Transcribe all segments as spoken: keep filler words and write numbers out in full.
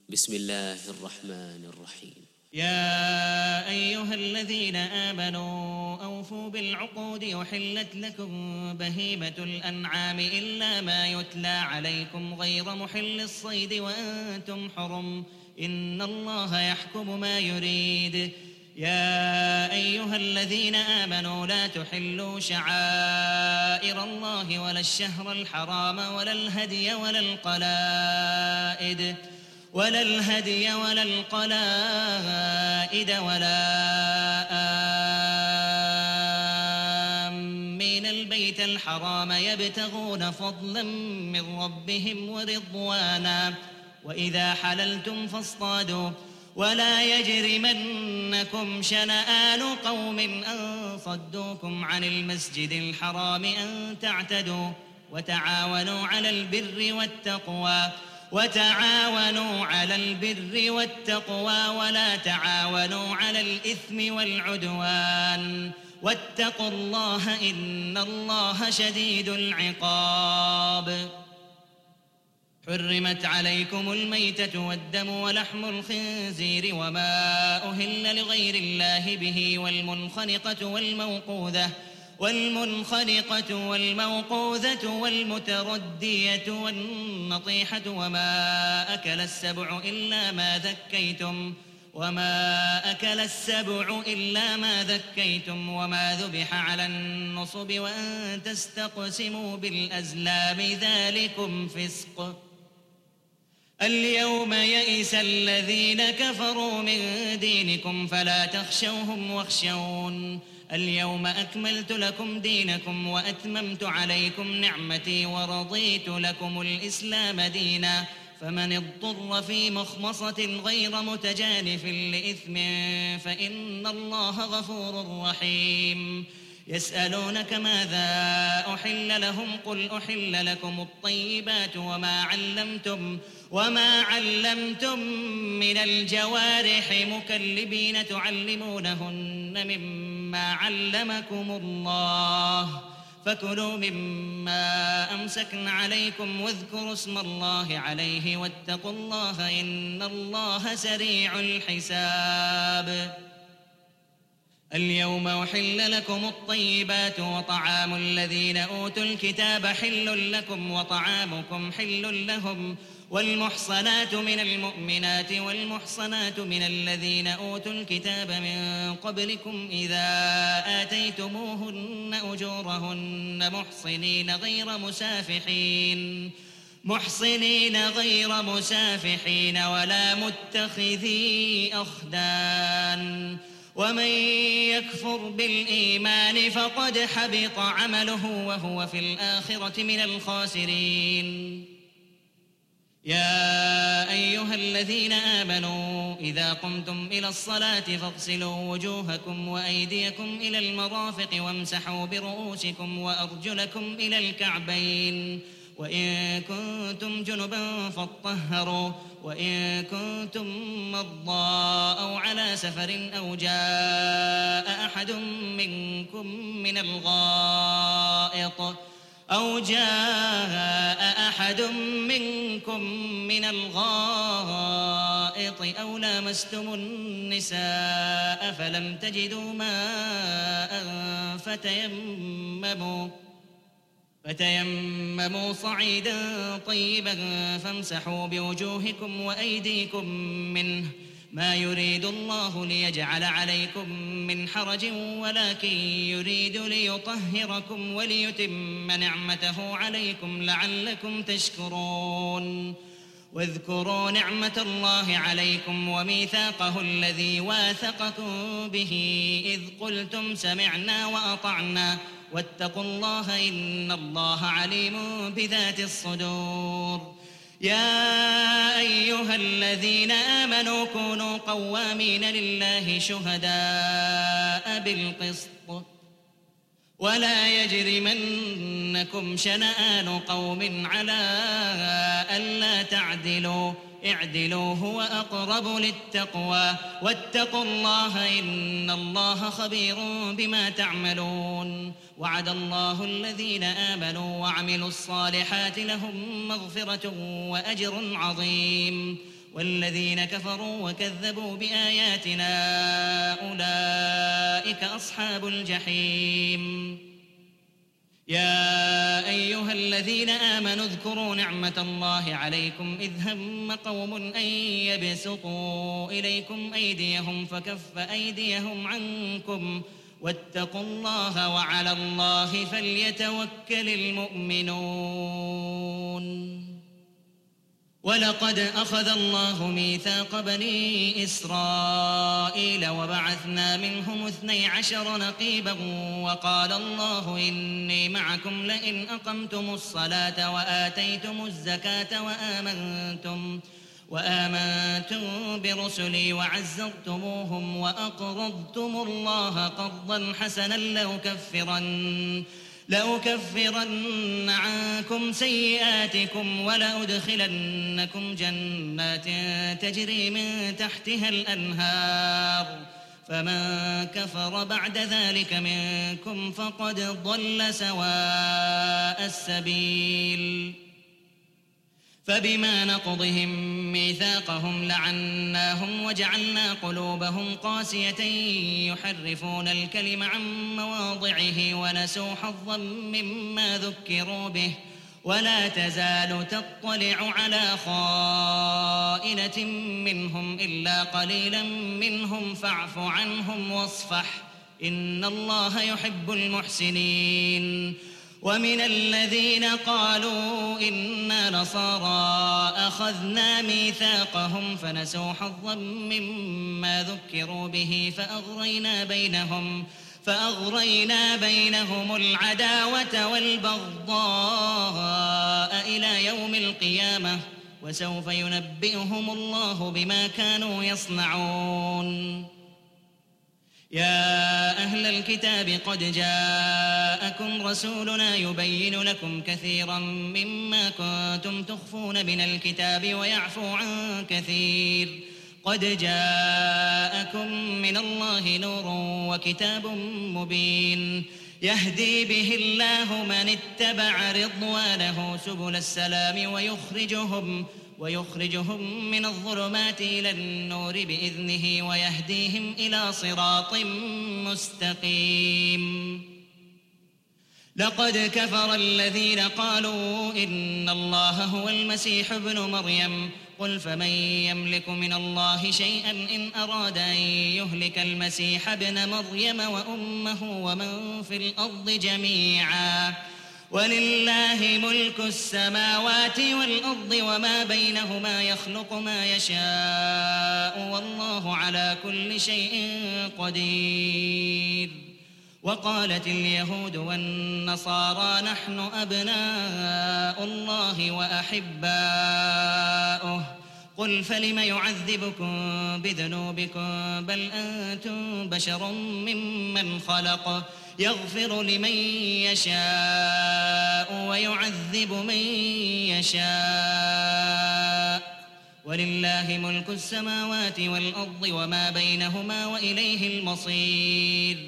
بسم الله الرحمن الرحيم. يا أيها الذين آمنوا أوفوا بالعقود أحلت لكم بهيمة الأنعام إلا ما يتلى عليكم غير محل الصيد وأنتم حرم إن الله يحكم ما يريد. يا أيها الذين آمنوا لا تحلوا شعائر الله ولا الشهر الحرام ولا الهدي ولا القلائد ولا الهدي ولا القلائد ولا آمين البيت الحرام يبتغون فضلا من ربهم ورضوانا وإذا حللتم فاصطادوا ولا يجرمنكم شنآن قوم أن صدوكم عن المسجد الحرام أن تعتدوا وتعاونوا على البر والتقوى وتعاونوا على البر والتقوى ولا تعاونوا على الإثم والعدوان واتقوا الله إن الله شديد العقاب. حرمت عليكم الميتة والدم ولحم الخنزير وما أهل لغير الله به والمنخنقة والموقوذة والمنخنقة والموقوذة والمتردية والنطيحة وما أكل السبع إلا ما ذكيتم وما أكل السبع إلا ما ذكيتم وما ذبح على النصب وأن تستقسموا بالأزلام ذلكم فسق. اليوم يئس الذين كفروا من دينكم فلا تخشوهم واخشون اليوم أكملت لكم دينكم وأتممت عليكم نعمتي ورضيت لكم الإسلام دينا فمن اضطر في مخمصة غير متجانف لإثم فإن الله غفور رحيم. يسألونك ماذا أحل لهم قل أحل لكم الطيبات وما علمتم وما علمتم من الجوارح مكلبين تعلمونهن مما علمكم الله فكلوا مما أمسكن عليكم واذكروا اسم الله عليه واتقوا الله إن الله سريع الحساب. اليوم أحل لكم الطيبات وطعام الذين أوتوا الكتاب حل لكم وطعامكم حل لهم والمحصنات من المؤمنات والمحصنات من الذين أوتوا الكتاب من قبلكم إذا آتيتموهن أجورهن محصنين غير مسافحين محصنين غير مسافحين ولا متخذي أخدان ومن يكفر بالإيمان فقد حبط عمله وهو في الآخرة من الخاسرين. يا أيها الذين آمنوا إذا قمتم إلى الصلاة فاغسلوا وجوهكم وأيديكم إلى المرافق وامسحوا برؤوسكم وأرجلكم إلى الكعبين وإن كنتم جنبا فاطهروا وإن كنتم مرضى أو على سفر أو جاء أحد منكم من الغائط أو جاء أحد منكم من الغائط أو لامستم النساء فلم تجدوا ماء فتيمموا فتيمموا صعيدا طيبا فامسحوا بوجوهكم وأيديكم منه ما يريد الله ليجعل عليكم من حرج ولكن يريد ليطهركم وليتم نعمته عليكم لعلكم تشكرون. واذكروا نعمة الله عليكم وميثاقه الذي واثقكم به إذ قلتم سمعنا وأطعنا واتقوا الله إن الله عليم بذات الصدور. يا أيها الذين آمنوا كونوا قوامين لله شهداء بالقسط ولا يجرمنكم شنآن قوم على ألا تعدلوا اعدلوا هو أقرب للتقوى واتقوا الله إن الله خبير بما تعملون. وعد الله الذين آمنوا وعملوا الصالحات لهم مغفرة وأجر عظيم. والذين كفروا وكذبوا بآياتنا أولئك أصحاب الجحيم. يا أيها الذين آمنوا اذكروا نعمة الله عليكم إذ هم قوم أن يبسطوا إليكم أيديهم فكف أيديهم عنكم واتقوا الله وعلى الله فليتوكل المؤمنون. ولقد أخذ الله ميثاق بني إسرائيل وبعثنا منهم اثني عشر نقيبا وقال الله إني معكم لئن أقمتم الصلاة وآتيتم الزكاة وآمنتم وآمنتم برسلي وعزرتموهم وأقرضتم الله قرضا حسنا لأكفرن لأكفرن عنكم سيئاتكم ولأدخلنكم جنات تجري من تحتها الأنهار فمن كفر بعد ذلك منكم فقد ضل سواء السبيل. فبما نقضهم ميثاقهم لعناهم وجعلنا قلوبهم قاسية يحرفون الكلم عن مواضعه ونسوا حظا مما ذكروا به ولا تزال تطلع على خائنة منهم إلا قليلا منهم فاعف عنهم واصفح إن الله يحب المحسنين. ومن الذين قالوا إنا نصارى أخذنا ميثاقهم فنسوا حظا مما ذكروا به فأغرينا بينهم فأغرينا بينهم العداوة والبغضاء إلى يوم القيامة وسوف ينبئهم الله بما كانوا يصنعون. يا أهل الكتاب قد جاءكم رسولنا يبين لكم كثيرا مما كنتم تخفون من الكتاب ويعفو عن كثير قد جاءكم من الله نور وكتاب مبين يهدي به الله من اتبع رضوانه سبل السلام ويخرجهم ويخرجهم من الظلمات إلى النور بإذنه ويهديهم إلى صراط مستقيم. لقد كفر الذين قالوا إن الله هو المسيح ابن مريم قل فمن يملك من الله شيئا إن أراد أن يهلك المسيح ابن مريم وأمه ومن في الأرض جميعا ولله ملك السماوات والأرض وما بينهما يخلق ما يشاء والله على كل شيء قدير. وقالت اليهود والنصارى نحن أبناء الله وأحباؤه قل فلم يعذبكم بذنوبكم بل أنتم بشر ممن خلق يغفر لمن يشاء ويعذب من يشاء ولله ملك السماوات والأرض وما بينهما وإليه المصير.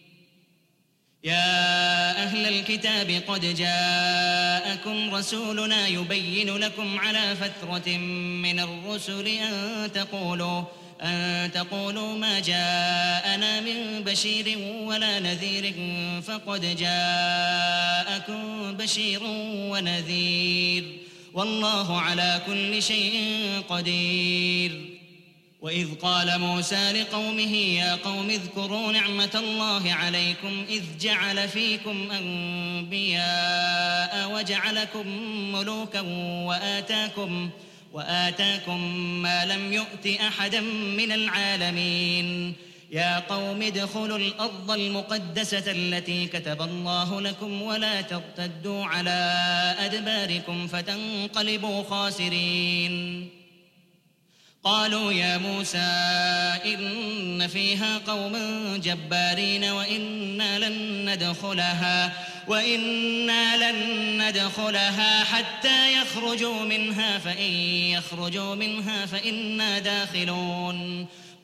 يا أهل الكتاب قد جاءكم رسولنا يبين لكم على فترة من الرسل أن تقولوا أن تقولوا ما جاءنا من بشير ولا نذير فقد جاءكم بشير ونذير والله على كل شيء قدير. وإذ قال موسى لقومه يا قوم اذكروا نعمة الله عليكم إذ جعل فيكم أنبياء وجعلكم ملوكا وآتاكم وآتاكم ما لم يؤت أحدا من العالمين. يا قوم ادخلوا الأرض المقدسة التي كتب الله لكم ولا ترتدوا على أدباركم فتنقلبوا خاسرين. قالوا يا موسى إن فيها قوما جبارين وإنا لن ندخلها وإنا لن ندخلها حتى يخرجوا منها فإن يخرجوا منها فإنا داخلون.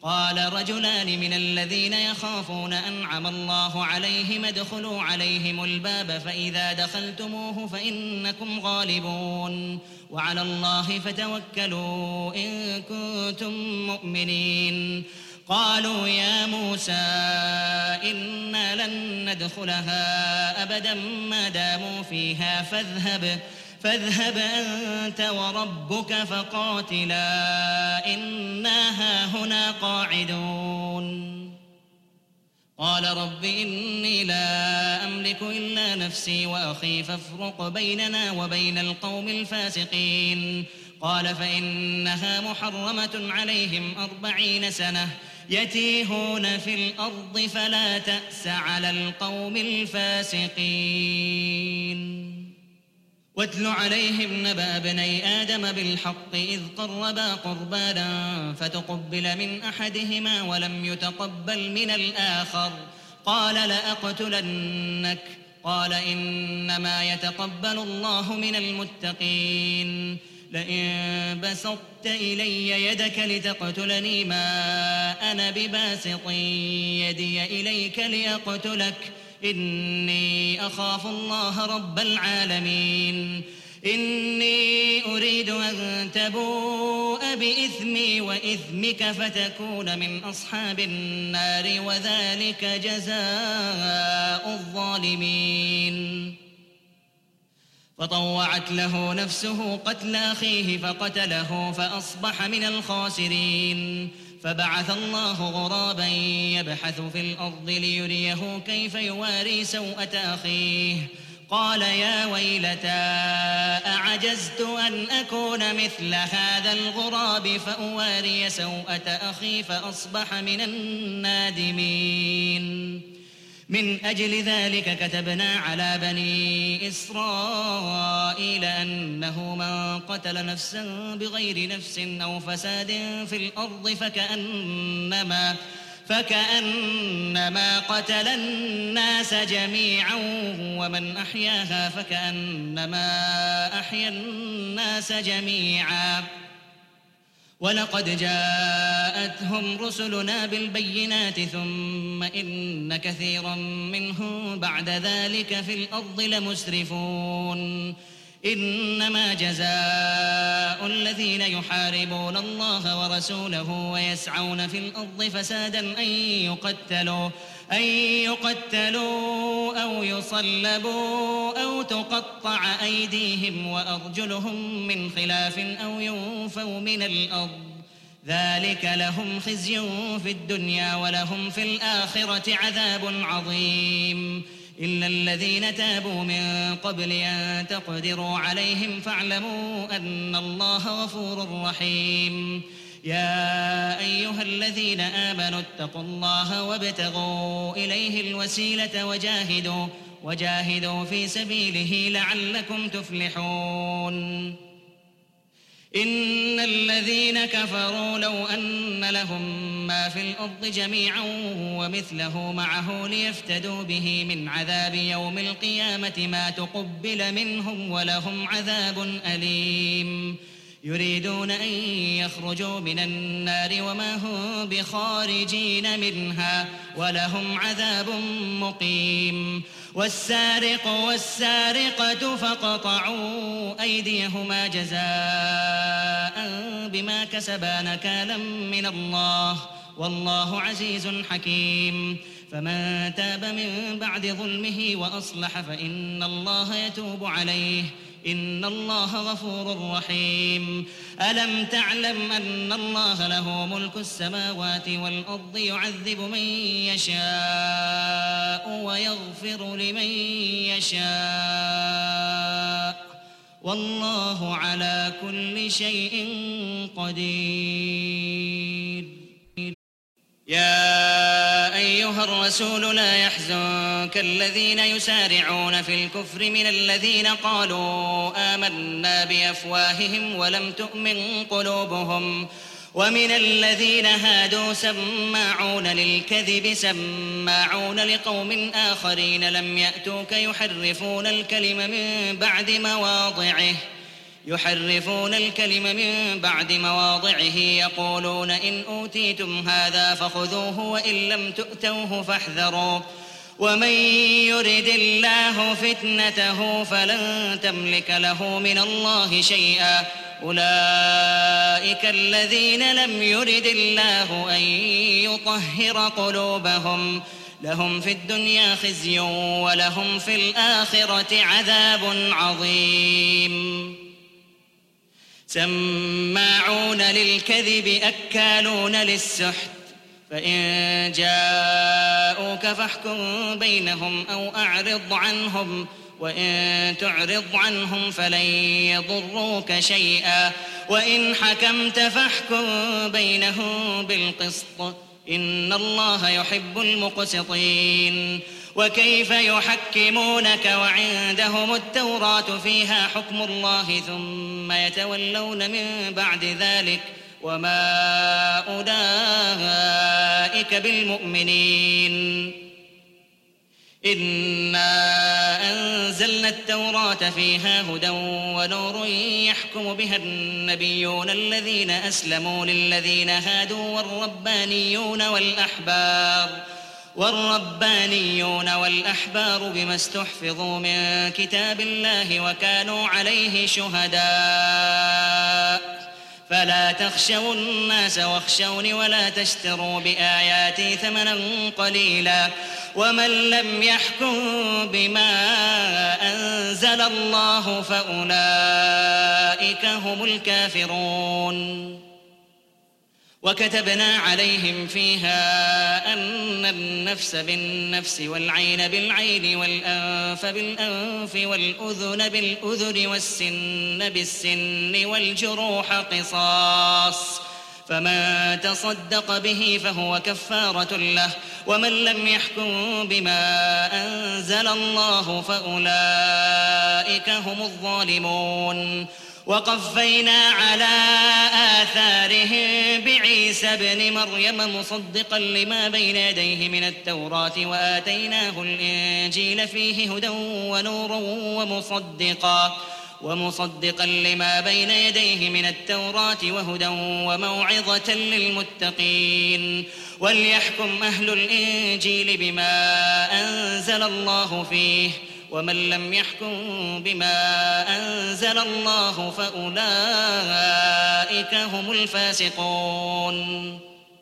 قال رجلان من الذين يخافون أنعم الله عليهم ادخلوا عليهم الباب فإذا دخلتموه فإنكم غالبون وعلى الله فتوكلوا إن كنتم مؤمنين. قالوا يا موسى إنا لن ندخلها أبدا ما داموا فيها فاذهب فاذهب أنت وربك فقاتلا إنا هاهنا قاعدون. قال رب إني لا أملك إلا نفسي وأخي فافرق بيننا وبين القوم الفاسقين. قال فإنها محرمة عليهم أربعين سنة يتيهون في الأرض فلا تأس على القوم الفاسقين. واتل عليهم نبأ ابني آدم بالحق إذ قربا قربانا فتقبل من أحدهما ولم يتقبل من الآخر قال لأقتلنك قال إنما يتقبل الله من المتقين. لئن بسطت إلي يدك لتقتلني ما أنا بباسط يدي إليك لأقتلك إني أخاف الله رب العالمين. إني أريد أن تبوء بإثمي وإثمك فتكون من أصحاب النار وذلك جزاء الظالمين. فطوعت له نفسه قتل أخيه فقتله فأصبح من الخاسرين. فبعث الله غرابا يبحث في الأرض ليريه كيف يواري سوءة أخيه قال يا ويلتى أعجزت أن أكون مثل هذا الغراب فأواري سوءة أخي فأصبح من النادمين. من أجل ذلك كتبنا على بني إسرائيل أنه من قتل نفسا بغير نفس أو فساد في الأرض فكأنما فكأنما قتل الناس جميعا ومن أحياها فكأنما أحيا الناس جميعا. ولقد جاءتهم رسلنا بالبينات ثم إن كثيرا منهم بعد ذلك في الأرض لمسرفون. إنما جزاء الذين يحاربون الله ورسوله ويسعون في الأرض فسادا أن يقتلوا أن يقتلوا أو يصلبوا أو تقطع أيديهم وأرجلهم من خلاف أو ينفوا من الأرض ذلك لهم خزي في الدنيا ولهم في الآخرة عذاب عظيم. إلا الذين تابوا من قبل أن تقدروا عليهم فاعلموا أن الله غفور رحيم. يا أيها الذين آمنوا اتقوا الله وابتغوا إليه الوسيلة وجاهدوا وجاهدوا في سبيله لعلكم تفلحون. إن الذين كفروا لو أن لهم ما في الأرض جميعا ومثله معه ليفتدوا به من عذاب يوم القيامة ما تقبل منهم ولهم عذاب أليم. يريدون أن يخرجوا من النار وما هم بخارجين منها ولهم عذاب مقيم. والسارق والسارقة فاقطعوا أيديهما جزاء بما كسبا نكالا من الله والله عزيز حكيم. فمن تاب من بعد ظلمه وأصلح فإن الله يتوب عليه إن الله غفور رحيم. ألم تعلم أن الله له ملك السماوات والأرض يعذب من يشاء ويغفر لمن يشاء والله على كل شيء قدير. يا أيها الرسول لا يحزنك الذين يسارعون في الكفر من الذين قالوا آمنا بأفواههم ولم تؤمن قلوبهم ومن الذين هادوا سماعون للكذب سماعون لقوم آخرين لم يأتوك يحرفون الكلم من بعد مواضعه يحرفون الكلم من بعد مواضعه يقولون إن أوتيتم هذا فخذوه وإن لم تؤتوه فاحذروا ومن يرد الله فتنته فلن تملك له من الله شيئا أولئك الذين لم يرد الله أن يطهر قلوبهم لهم في الدنيا خزي ولهم في الآخرة عذاب عظيم سماعون للكذب أكالون للسحت فإن جاءوك فاحكم بينهم أو أعرض عنهم وإن تعرض عنهم فلن يضروك شيئا وإن حكمت فاحكم بينهم بالقسط إن الله يحب المقسطين وكيف يحكمونك وعندهم التوراة فيها حكم الله ثم يتولون من بعد ذلك وما أولئك بالمؤمنين إنا أنزلنا التوراة فيها هدى ونور يحكم بها النبيون الذين أسلموا للذين هادوا والربانيون والأحبار والربانيون والأحبار بما استحفظوا من كتاب الله وكانوا عليه شهداء فلا تخشوا الناس واخشوني ولا تشتروا بآياتي ثمنا قليلا ومن لم يحكم بما أنزل الله فأولئك هم الكافرون وكتبنا عليهم فيها أن النفس بالنفس والعين بالعين والأنف بالأنف والأذن بالأذن والسن بالسن والجروح قصاص فمن تصدق به فهو كفارة له ومن لم يحكم بما أنزل الله فأولئك هم الظالمون وقفينا على آثارهم بعيسى ابن مريم مصدقا لما بين يديه من التوراة وآتيناه الإنجيل فيه هدى ونور ومصدقا ومصدقا لما بين يديه من التوراة وهدى وموعظة للمتقين وليحكم أهل الإنجيل بما أنزل الله فيه ومن لم يحكم بما أنزل الله فأولئك هم الفاسقون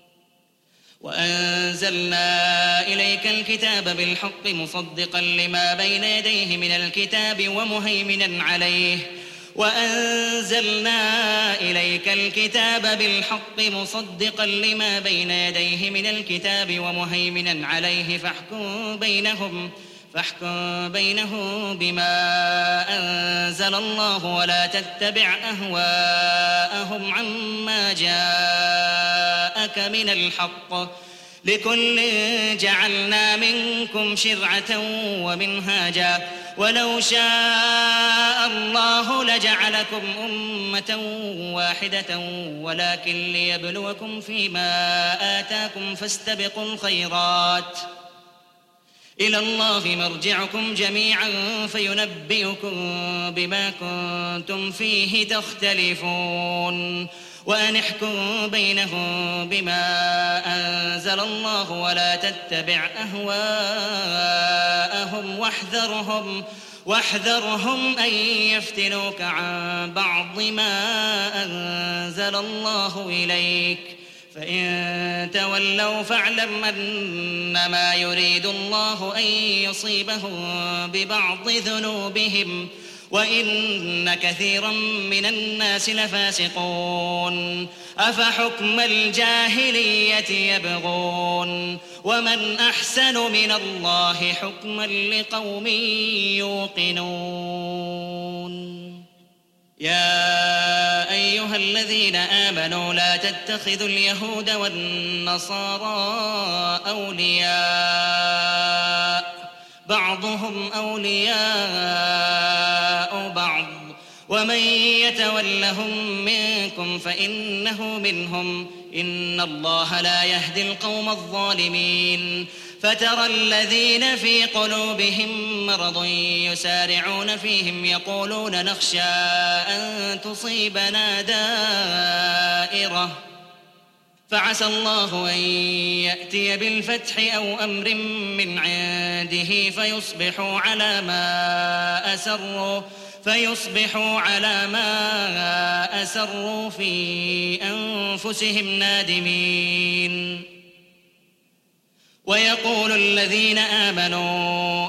وأنزلنا إليك الكتاب بالحق مصدقا لما بين يديه من الكتاب ومهيمنا عليه وأنزلنا إليك الكتاب بالحق مصدقا لما بين يديه من الكتاب ومهيمنا عليه فاحكم بينهم فاحكم بينهم بما أنزل الله ولا تتبع أهواءهم عما جاءك من الحق لكل جعلنا منكم شرعة ومنهاجا ولو شاء الله لجعلكم أمة واحدة ولكن ليبلوكم فيما آتاكم فاستبقوا الخيرات إلى الله مرجعكم جميعا فينبئكم بما كنتم فيه تختلفون وأن احكم بينهم بما أنزل الله ولا تتبع أهواءهم واحذرهم واحذرهم أن يفتنوك عن بعض ما أنزل الله إليك فإن تولوا فاعلم أنما يريد الله أن يصيبهم ببعض ذنوبهم وإن كثيرا من الناس لفاسقون أفحكم الجاهلية يبغون ومن أحسن من الله حكما لقوم يوقنون يا أيها الذين آمنوا لا تتخذوا اليهود والنصارى أولياء بعضهم أولياء بعض ومن يتولهم منكم فإنه منهم إن الله لا يهدي القوم الظالمين فترى الذين في قلوبهم مرض يسارعون فيهم يقولون نخشى أن تصيبنا دائرة فعسى الله أن يأتي بالفتح أو أمر من عنده فيصبحوا على ما أسروا فيصبحوا على ما أسروا في أنفسهم نادمين. ويقول الذين آمنوا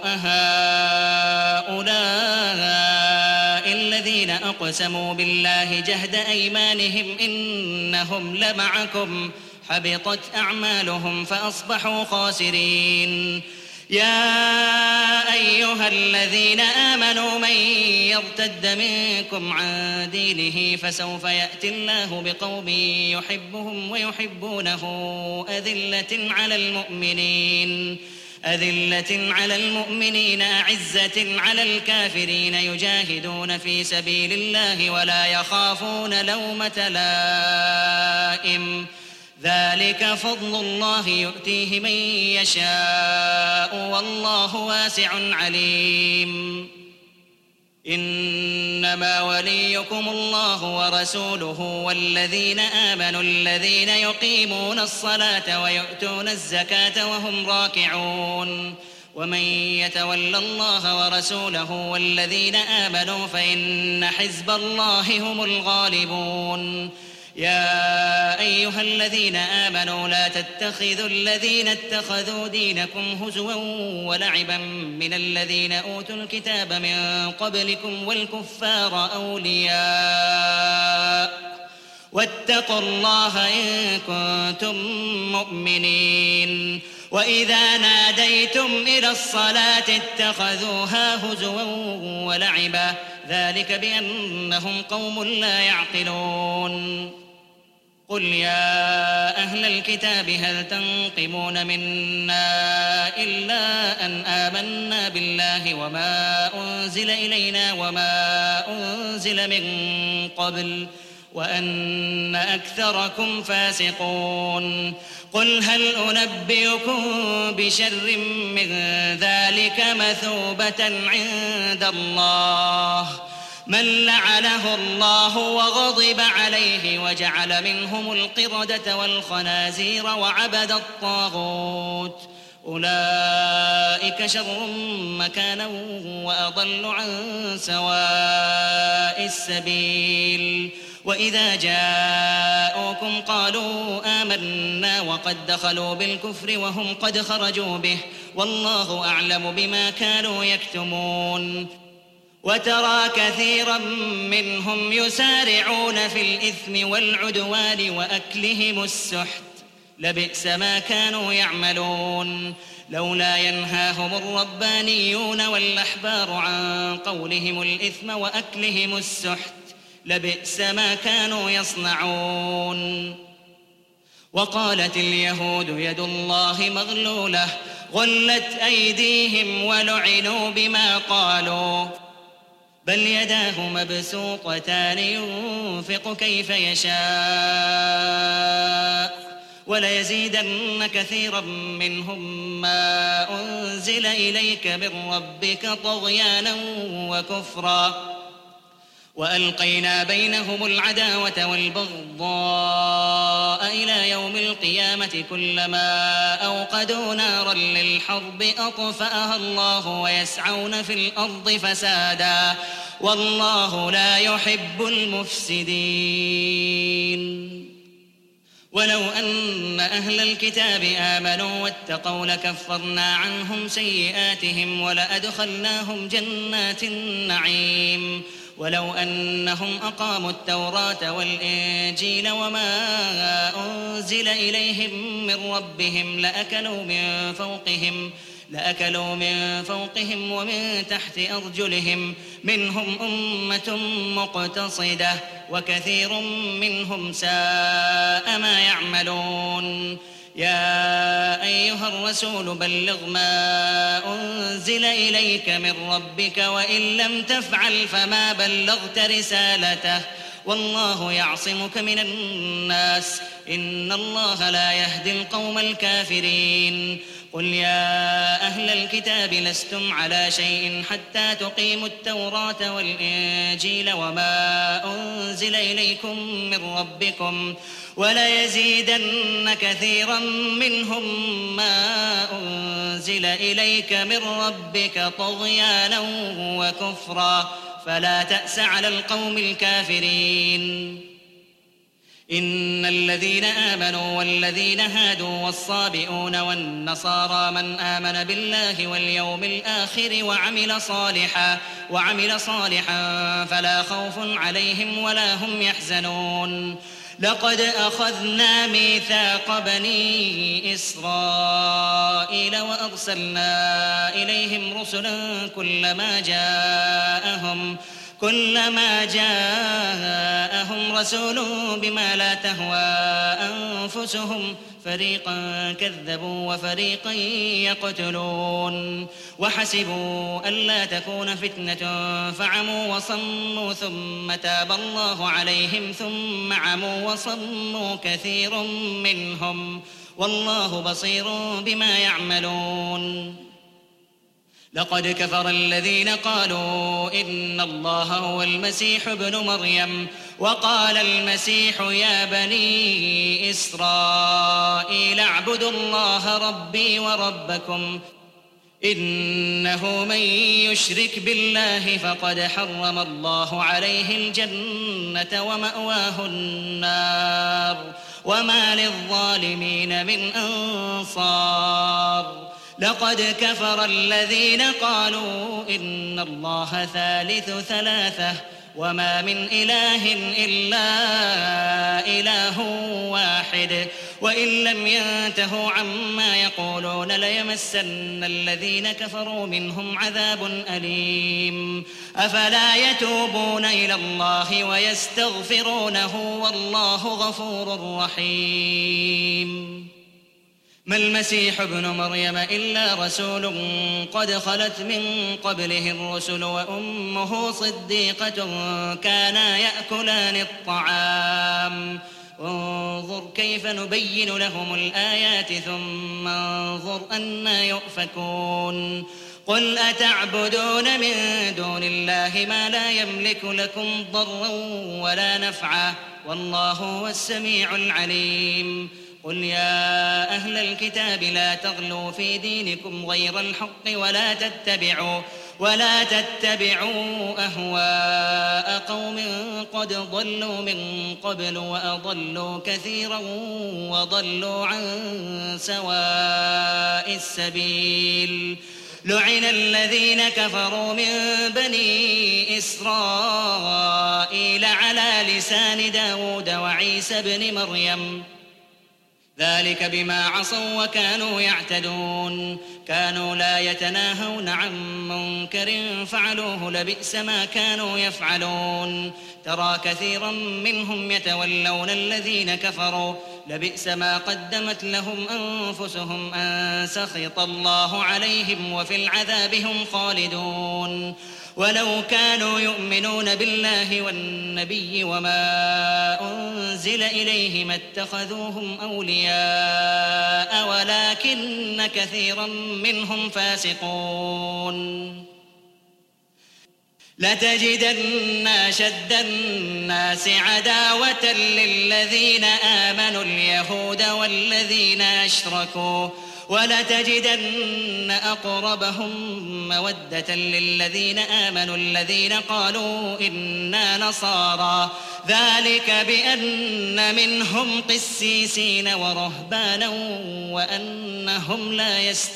أهؤلاء الذين أقسموا بالله جهد أيمانهم إنهم لمعكم حبطت أعمالهم فأصبحوا خاسرين. يا أيها الذين آمنوا من يرتد منكم عن دينه فسوف يأتي الله بقوم يحبهم ويحبونه أذلة على المؤمنين أذلة على المؤمنين أعزة على الكافرين يجاهدون في سبيل الله ولا يخافون لومة لائم ذلك فضل الله يؤتيه من يشاء والله واسع عليم. إنما وليكم الله ورسوله والذين آمنوا الذين يقيمون الصلاة ويؤتون الزكاة وهم راكعون ومن يتول الله ورسوله والذين آمنوا فإن حزب الله هم الغالبون. يا أيها الذين آمنوا لا تتخذوا الذين اتخذوا دينكم هزوا ولعبا من الذين أوتوا الكتاب من قبلكم والكفار أولياء واتقوا الله إن كنتم مؤمنين. وإذا ناديتم إلى الصلاة اتخذوها هزوا ولعبا ذلك بأنهم قوم لا يعقلون. قل يا أهل الكتاب هل تنقمون منا إلا أن آمنا بالله وما أنزل إلينا وما أنزل من قبل وأن أكثركم فاسقون. قل هل أنبئكم بشر من ذلك مثوبة عند الله من لعنه الله وغضب عليه وجعل منهم القردة والخنازير وعبد الطاغوت أولئك شر مكانا وأضل عن سواء السبيل. وإذا جاءوكم قالوا آمنا وقد دخلوا بالكفر وهم قد خرجوا به والله أعلم بما كانوا يكتمون. وترى كثيرا منهم يسارعون في الإثم والعدوان وأكلهم السحت لبئس ما كانوا يعملون. لولا ينهاهم الربانيون والأحبار عن قولهم الإثم وأكلهم السحت لبئس ما كانوا يصنعون. وقالت اليهود يد الله مغلولة غلت أيديهم ولعنوا بما قالوا بل يداه مبسوطتان ينفق كيف يشاء وليزيدن كثيرا منهم ما أنزل إليك من ربك طغيانا وكفرا وألقينا بينهم العداوة والبغضاء إلى يوم القيامة كلما أوقدوا نارا للحرب أطفأها الله ويسعون في الأرض فسادا والله لا يحب المفسدين. ولو أن أهل الكتاب آمنوا واتقوا لكفرنا عنهم سيئاتهم ولأدخلناهم جنات النعيم. ولو أنهم أقاموا التوراة والإنجيل وما أنزل إليهم من ربهم لأكلوا من فوقهم لأكلوا من فوقهم ومن تحت أرجلهم منهم أمة مقتصدة وكثير منهم ساء ما يعملون. يا أيها الرسول بلغ ما أنزل إليك من ربك وإن لم تفعل فما بلغت رسالته والله يعصمك من الناس إن الله لا يهدي القوم الكافرين. قل يا أهل الكتاب لستم على شيء حتى تقيموا التوراة والإنجيل وما أنزل إليكم من ربكم وليزيدن كثيرا منهم ما أنزل إليك من ربك طغيانا وكفرا فلا تأس على القوم الكافرين. إن الذين آمنوا والذين هادوا والصابئون والنصارى من آمن بالله واليوم الآخر وعمل صالحا وعمل صالحا فلا خوف عليهم ولا هم يحزنون. لقد أخذنا ميثاق بني إسرائيل وأرسلنا إليهم رسلا كلما جاءهم كلما جاءهم رسول بما لا تهوى أنفسهم فريقا كذبوا وفريقا يقتلون وحسبوا ألا تكون فتنة فعموا وصموا ثم تاب الله عليهم ثم عموا وصموا كثير منهم والله بصير بما يعملون. لقد كفر الذين قالوا إن الله هو المسيح ابن مريم وقال المسيح يا بني إسرائيل اعبدوا الله ربي وربكم إنه من يشرك بالله فقد حرم الله عليه الجنة ومأواه النار وما للظالمين من أنصار. لقد كفر الذين قالوا إن الله ثالث ثلاثة وما من إله إلا إله واحد وإن لم ينتهوا عما يقولون ليمسن الذين كفروا منهم عذاب أليم. أفلا يتوبون إلى الله ويستغفرونه والله غفور رحيم. ما المسيح ابن مريم إلا رسول قد خلت من قبله الرسل وأمه صديقة كانا يأكلان الطعام انظر كيف نبين لهم الآيات ثم انظر أنى يؤفكون. قل أتعبدون من دون الله ما لا يملك لكم ضرا ولا نفعا والله هو السميع العليم. قل يا أهل الكتاب لا تغلوا في دينكم غير الحق ولا تتبعوا ولا تتبعوا أهواء قوم قد ضلوا من قبل وأضلوا كثيرا وضلوا عن سواء السبيل. لعن الذين كفروا من بني إسرائيل على لسان داود وعيسى بن مريم ذلك بما عصوا وكانوا يعتدون. كانوا لا يتناهون عن منكر فعلوه لبئس ما كانوا يفعلون. ترى كثيرا منهم يتولون الذين كفروا لبئس ما قدمت لهم أنفسهم أن سخط الله عليهم وفي العذاب هم خالدون. ولو كانوا يؤمنون بالله والنبي وما أنزل إليه ما اتخذوهم أولياء ولكن كثيرا منهم فاسقون. لتجدن أشد الناس عداوة للذين آمنوا اليهود والذين أشركوا ولتجدن أقربهم مودة للذين آمنوا الذين قالوا إنا نصارى ذلك بأن منهم قسيسين ورهبانا وأنهم لا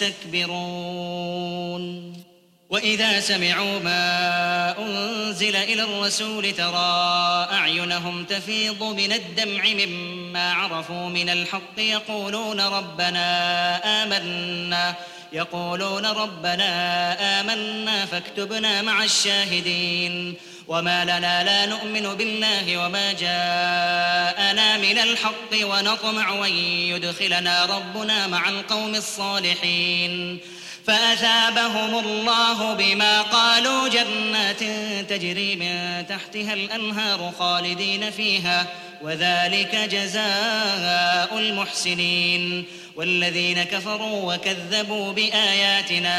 يستكبرون. وإذا سمعوا ما أنزل إلى الرسول ترى أعينهم تفيض من الدمع مما عرفوا من الحق يقولون ربنا آمنا يقولون ربنا آمنا فاكتبنا مع الشاهدين. وما لنا لا نؤمن بالله وما جاءنا من الحق ونطمع أن يدخلنا ربنا مع القوم الصالحين. فأثابهم الله بما قالوا جنات تجري من تحتها الأنهار خالدين فيها وذلك جزاء المحسنين. والذين كفروا وكذبوا بآياتنا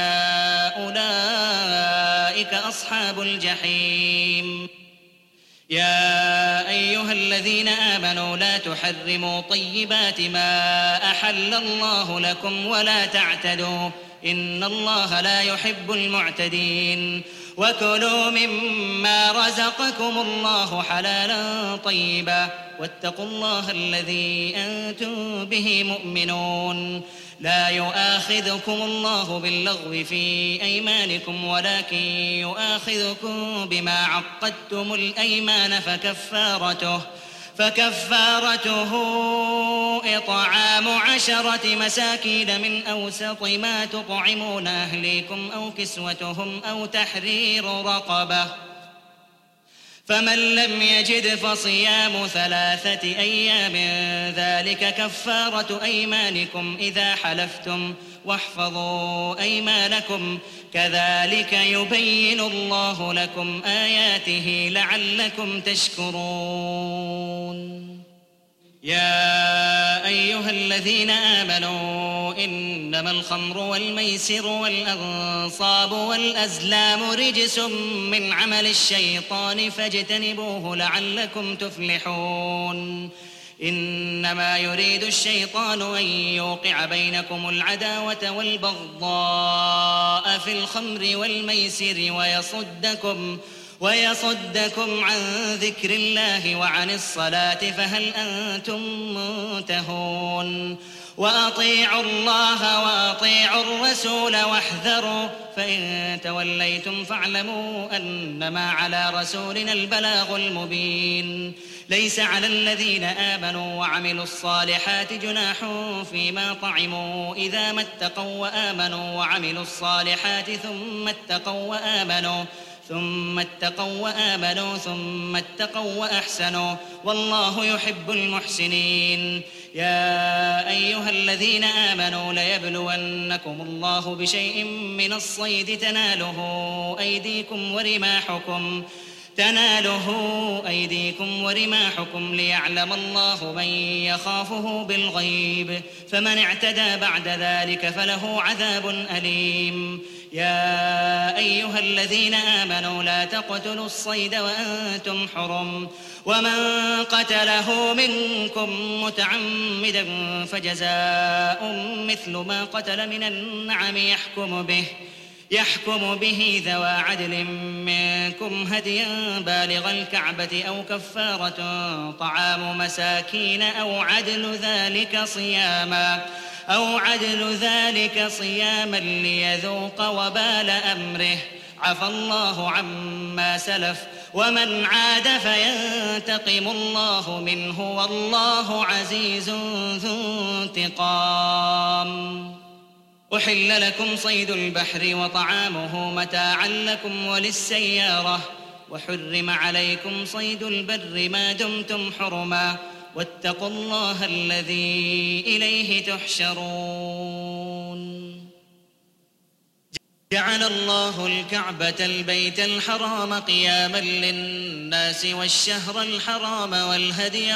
أولئك أصحاب الجحيم. يا أيها الذين آمنوا لا تحرموا طيبات ما أحل الله لكم ولا تعتدوا إن الله لا يحب المعتدين. وكلوا مما رزقكم الله حلالا طيبا واتقوا الله الذي أنتم به مؤمنون. لا يؤاخذكم الله باللغو في أيمانكم ولكن يؤاخذكم بما عقدتم الأيمان فكفارته فكفارته إطعام عشرة مساكين من أوسط ما تطعمون أهليكم أو كسوتهم أو تحرير رقبة فمن لم يجد فصيام ثلاثة أيام ذلك كفارة أيمانكم إذا حلفتم واحفظوا أيمانكم كذلك يبين الله لكم آياته لعلكم تشكرون. يا أيها الذين آمنوا إنما الخمر والميسر والأنصاب والأزلام رجس من عمل الشيطان فاجتنبوه لعلكم تفلحون. إنما يريد الشيطان أن يوقع بينكم العداوة والبغضاء في الخمر والميسر ويصدكم ويصدكم عن ذكر الله وعن الصلاة فهل أنتم منتهون. وأطيعوا الله وأطيعوا الرسول واحذروا فإن توليتم فاعلموا أنما على رسولنا البلاغ المبين. ليس على الذين آمنوا وعملوا الصالحات جناح فيما طعموا إذا ما اتقوا وآمنوا وعملوا الصالحات ثم اتقوا وآمنوا ثم اتقوا وآمنوا ثم اتقوا وأحسنوا والله يحب المحسنين. يا أيها الذين آمنوا ليبلونكم الله بشيء من الصيد تناله أيديكم ورماحكم تناله أيديكم ورماحكم ليعلم الله من يخافه بالغيب فمن اعتدى بعد ذلك فله عذاب أليم. يا أيها الذين آمنوا لا تقتلوا الصيد وأنتم حرم ومن قتله منكم متعمدا فجزاء مثل ما قتل من النعم يحكم به يحكم به ذوى عدل منكم هديا بالغ الكعبة أو كفارة طعام مساكين أو عدل ذلك صياما أو عدل ذلك صياما ليذوق وبال أمره عفى الله عما سلف ومن عاد فينتقم الله منه والله عزيز ذو انتقام. أحل لكم صيد البحر وطعامه متاعا لكم وللسيارة وحرم عليكم صيد البر ما دمتم حرما واتقوا الله الذي إليه تحشرون. جعل الله الكعبة البيت الحرام قياما للناس والشهر الحرام والهدي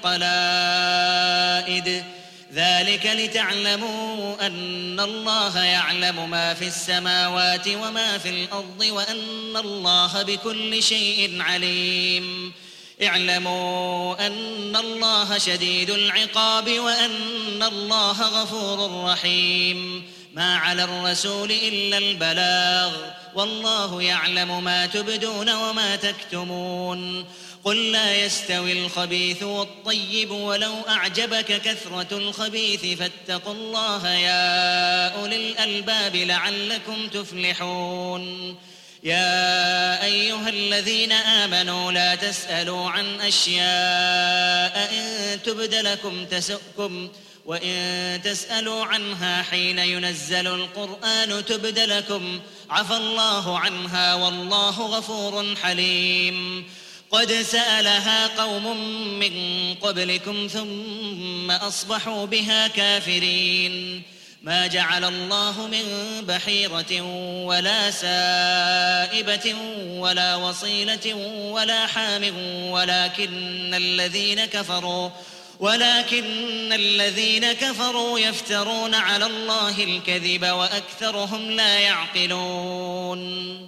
والقلائد ذلك لتعلموا أن الله يعلم ما في السماوات وما في الأرض وأن الله بكل شيء عليم. اعلموا أن الله شديد العقاب وأن الله غفور رحيم. ما على الرسول إلا البلاغ والله يعلم ما تبدون وما تكتمون. قل لا يستوي الخبيث والطيب ولو أعجبك كثرة الخبيث فاتقوا الله يا أولي الألباب لعلكم تفلحون. يا أيها الذين آمنوا لا تسألوا عن أشياء إن تبد لكم تسؤكم وإن تسألوا عنها حين ينزل القرآن تبد لكم عفى الله عنها والله غفور حليم. قد سألها قوم من قبلكم ثم أصبحوا بها كافرين. ما جعل الله من بحيرة ولا سائبة ولا وصيلة ولا حام ولكن الذين كفروا ولكن الذين كفروا يفترون على الله الكذب وأكثرهم لا يعقلون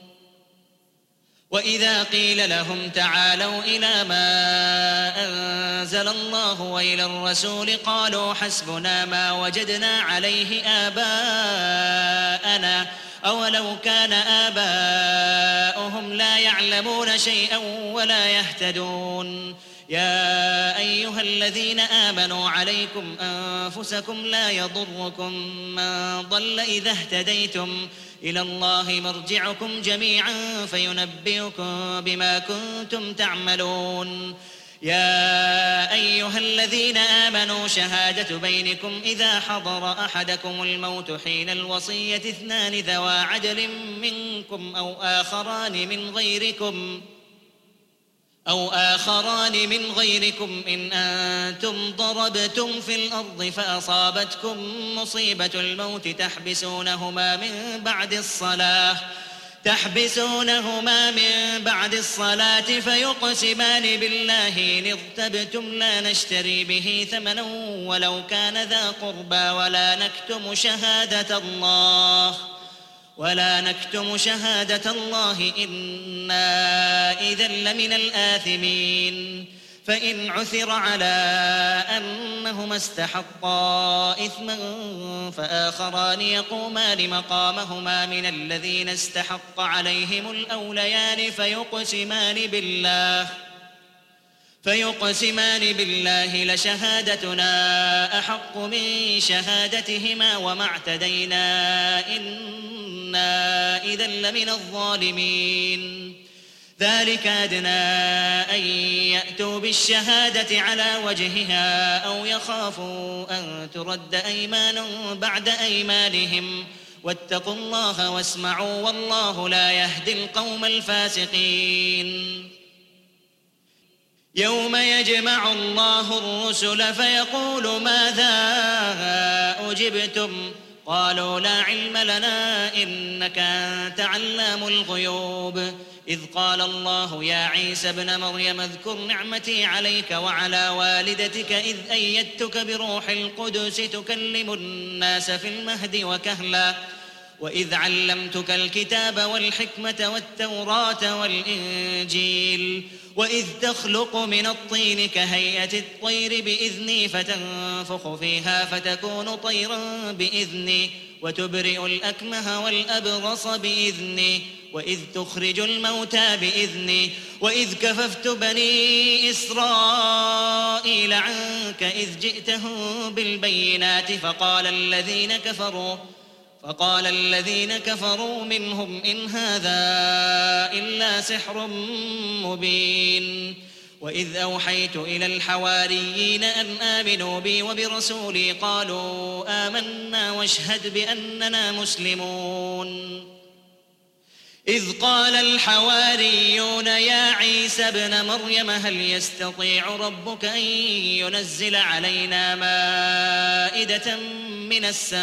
وإذا قيل لهم تعالوا إلى ما أنزل الله وإلى الرسول قالوا حسبنا ما وجدنا عليه آباءنا أولو كان آباؤهم لا يعلمون شيئا ولا يهتدون يا أيها الذين آمنوا عليكم أنفسكم لا يضركم من ضل إذا اهتديتم إلى الله مرجعكم جميعا فينبئكم بما كنتم تعملون يا أيها الذين آمنوا شهادة بينكم إذا حضر أحدكم الموت حين الوصية اثنان ذوى عدل منكم أو آخران من غيركم أو آخران من غيركم إن أنتم ضربتم في الأرض فأصابتكم مصيبة الموت تحبسونهما من بعد الصلاة تحبسونهما من بعد الصلاة فيقسمان بالله إن ارتبتم لا نشتري به ثمنا ولو كان ذا قربى ولا نكتم شهادة الله ولا نكتم شهادة الله إنا إذا لمن الآثمين فإن عثر على أنهما استحقا إثما فآخران يقومان مقامهما من الذين استحق عليهم الأوليان فيقسمان بالله فيقسمان بالله لشهادتنا أحق من شهادتهما وما اعتدينا إنا إذا لمن الظالمين ذلك أدنى أن يأتوا بالشهادة على وجهها أو يخافوا أن ترد أيمان بعد أيمانهم واتقوا الله واسمعوا والله لا يهدي القوم الفاسقين يوم يجمع الله الرسل فيقول ماذا أجبتم قالوا لا علم لنا إنك أنت علام الغيوب إذ قال الله يا عيسى ابن مريم اذكر نعمتي عليك وعلى والدتك إذ أيدتك بروح القدس تكلم الناس في المهد وكهلا وإذ علمتك الكتاب والحكمة والتوراة والإنجيل وإذ تخلق من الطين كهيئة الطير بإذني فتنفخ فيها فتكون طيرا بإذني وتبرئ الأكمه والأبرص بإذني وإذ تخرج الموتى بإذني وإذ كففت بني إسرائيل عنك إذ جئتهم بالبينات فقال الذين كفروا فقال الذين كفروا منهم إن هذا إلا سحر مبين وإذ أوحيت إلى الحواريين أن آمنوا بي وبرسولي قالوا آمنا واشهد بأننا مسلمون إذ قال الحواريون يا عيسى ابن مريم هل يستطيع ربك أن ينزل علينا مائدة من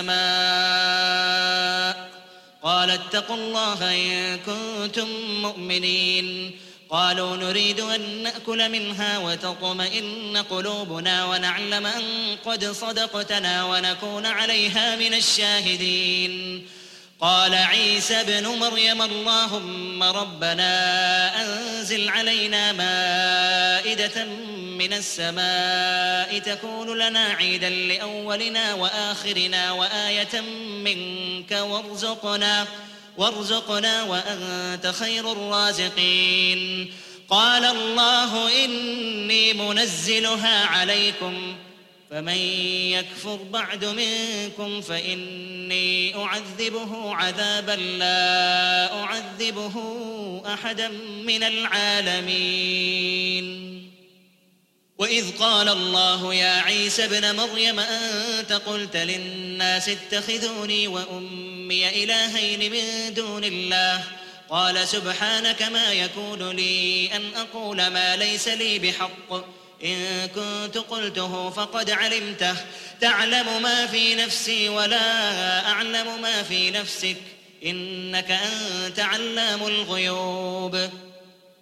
السماء قال اتقوا الله إن كنتم مؤمنين قالوا نريد أن نأكل منها وتطمئن قلوبنا ونعلم أن قد صدقتنا ونكون عليها من الشاهدين قال عيسى ابن مريم اللهم ربنا أنزل علينا مائدة من السماء تكون لنا عيدا لأولنا وآخرنا وآية منك وارزقنا وارزقنا وأنت خير الرازقين قال الله إني منزلها عليكم فمن يكفر بعد منكم فإني أعذبه عذابا لا أعذبه أحدا من العالمين وإذ قال الله يا عيسى ابن مريم أنت قلت للناس اتخذوني وأمي إلهين من دون الله قال سبحانك ما يكون لي أن أقول ما ليس لي بحق إن كنت قلته فقد علمته تعلم ما في نفسي ولا أعلم ما في نفسك إنك أنت علام الغيوب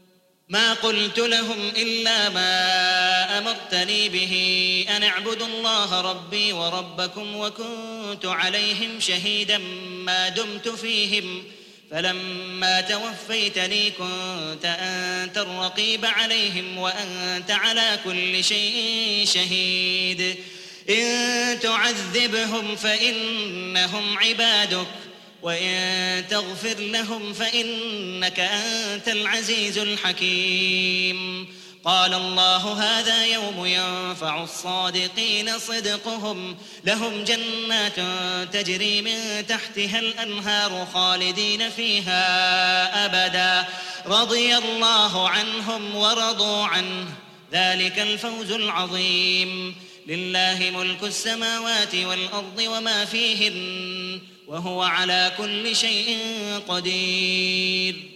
ما قلت لهم إلا ما أمرتني به أن اعبدوا الله ربي وربكم وكنت عليهم شهيدا ما دمت فيهم فلما توفيتني كنت أنت الرقيب عليهم وأنت على كل شيء شهيد إن تعذبهم فإنهم عبادك وإن تغفر لهم فإنك أنت العزيز الحكيم قال الله هذا يوم ينفع الصادقين صدقهم لهم جنات تجري من تحتها الأنهار خالدين فيها أبدا رضي الله عنهم ورضوا عنه ذلك الفوز العظيم لله ملك السماوات والأرض وما فيهن وهو على كل شيء قدير